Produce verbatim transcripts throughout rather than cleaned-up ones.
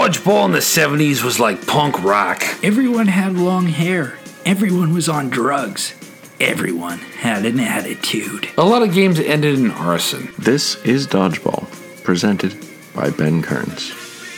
Dodgeball in the seventies was like punk rock. Everyone had long hair. Everyone was on drugs. Everyone had an attitude. A lot of games ended in arson. This is Dodgeball, presented by Ben Kearns.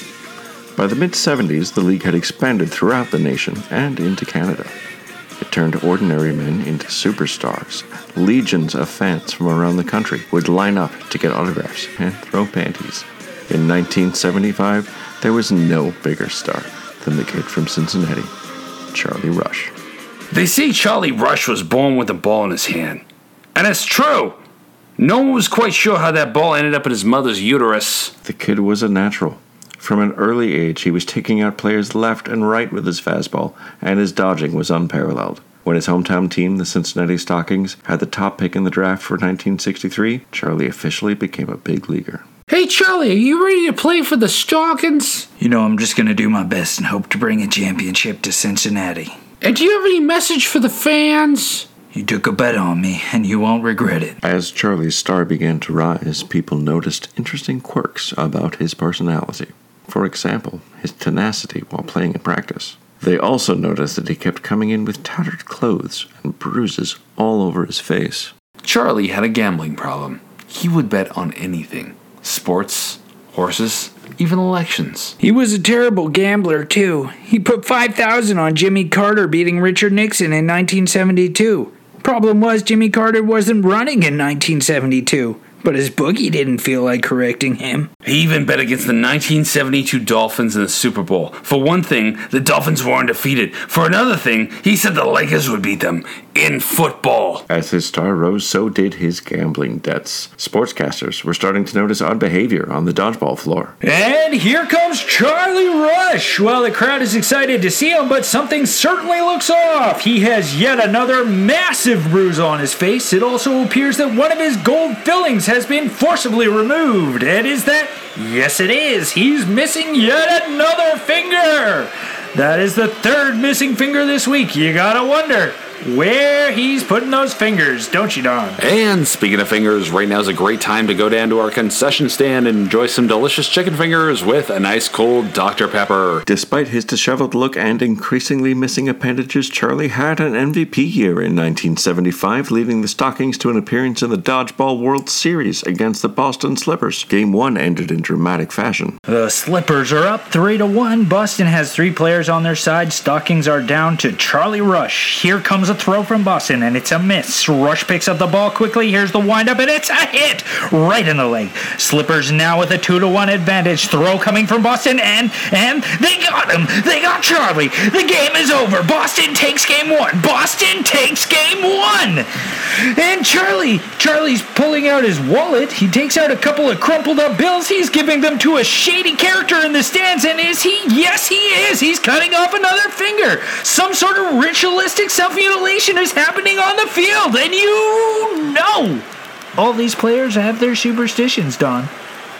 By the mid-seventies, the league had expanded throughout the nation and into Canada. It turned ordinary men into superstars. Legions of fans from around the country would line up to get autographs and throw panties. In nineteen seventy-five, there was no bigger star than the kid from Cincinnati, Charlie Rush. They say Charlie Rush was born with a ball in his hand. And it's true. No one was quite sure how that ball ended up in his mother's uterus. The kid was a natural. From an early age, he was taking out players left and right with his fastball, and his dodging was unparalleled. When his hometown team, the Cincinnati Stockings, had the top pick in the draft for nineteen sixty-three, Charlie officially became a big leaguer. Hey, Charlie, are you ready to play for the Stockings? You know, I'm just going to do my best and hope to bring a championship to Cincinnati. And do you have any message for the fans? You took a bet on me, and you won't regret it. As Charlie's star began to rise, people noticed interesting quirks about his personality. For example, his tenacity while playing in practice. They also noticed that he kept coming in with tattered clothes and bruises all over his face. Charlie had a gambling problem. He would bet on anything. Sports, horses, even elections. He was a terrible gambler, too. He put five thousand dollars on Jimmy Carter beating Richard Nixon in nineteen seventy-two. Problem was, Jimmy Carter wasn't running in nineteen seventy-two. But his bookie didn't feel like correcting him. He even bet against the nineteen seventy-two Dolphins in the Super Bowl. For one thing, the Dolphins were undefeated. For another thing, he said the Lakers would beat them in football. As his star rose, so did his gambling debts. Sportscasters were starting to notice odd behavior on the dodgeball floor. And here comes Charlie Rush. Well, the crowd is excited to see him, but something certainly looks off. He has yet another massive bruise on his face. It also appears that one of his gold fillings has been forcibly removed. And is that? Yes, it is. He's missing yet another finger. That is the third missing finger this week. You gotta wonder where he's putting those fingers, don't you, Don? And speaking of fingers, right now is a great time to go down to our concession stand and enjoy some delicious chicken fingers with a nice cold Doctor Pepper. Despite his disheveled look and increasingly missing appendages, Charlie had an M V P year in nineteen seventy-five, leading the Stockings to an appearance in the Dodgeball World Series against the Boston Slippers. Game one ended in dramatic fashion. The Slippers are up three to one. Boston has three players on their side. Stockings are down to Charlie Rush. Here comes a throw from Boston, and it's a miss. Rush picks up the ball quickly. Here's the windup, and it's a hit right in the leg. Slippers now with a two to one advantage. Throw coming from Boston, and and they got him. They got Charlie. The game is over. Boston takes game one. Boston takes game one. And Charlie, Charlie's pulling out his wallet. He takes out a couple of crumpled up bills. He's giving them to a shady character in the stands, and is he? Yes, he is. He's cutting off another finger. Some sort of ritualistic self-mutilation is happening on the field, and you know all these players have their superstitions, Don.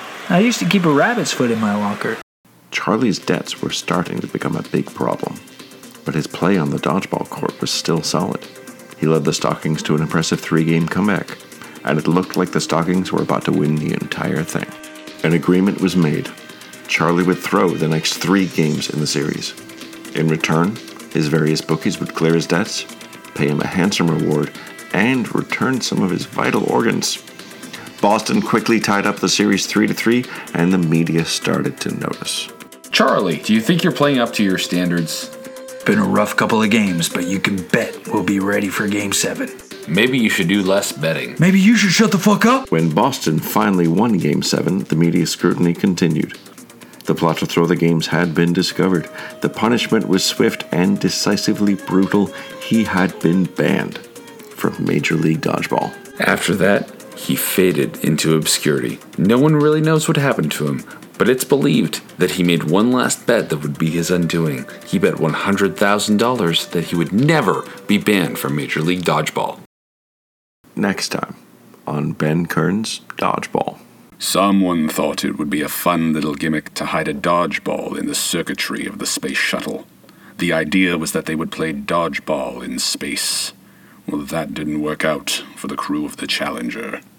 I used to keep a rabbit's foot in my locker. Charlie's debts were starting to become a big problem, but his play on the dodgeball court was still solid. He led the Stockings to an impressive three-game comeback, and it looked like the Stockings were about to win the entire thing. An agreement was made. Charlie would throw the next three games in the series. In return, his various bookies would clear his debts, pay him a handsome reward, and return some of his vital organs. Boston quickly tied up the series three to three, and the media started to notice. Charlie, do you think you're playing up to your standards? Been a rough couple of games, but you can bet we'll be ready for game seven. Maybe you should do less betting. Maybe you should shut the fuck up. When Boston finally won game seven, the media scrutiny continued. The plot to throw the games had been discovered. The punishment was swift and decisively brutal. He had been banned from Major League Dodgeball. After that, he faded into obscurity. No one really knows what happened to him, but it's believed that he made one last bet that would be his undoing. He bet one hundred thousand dollars that he would never be banned from Major League Dodgeball. Next time on Ben Kearns' Dodgeball. Someone thought it would be a fun little gimmick to hide a dodgeball in the circuitry of the space shuttle. The idea was that they would play dodgeball in space. Well, that didn't work out for the crew of the Challenger.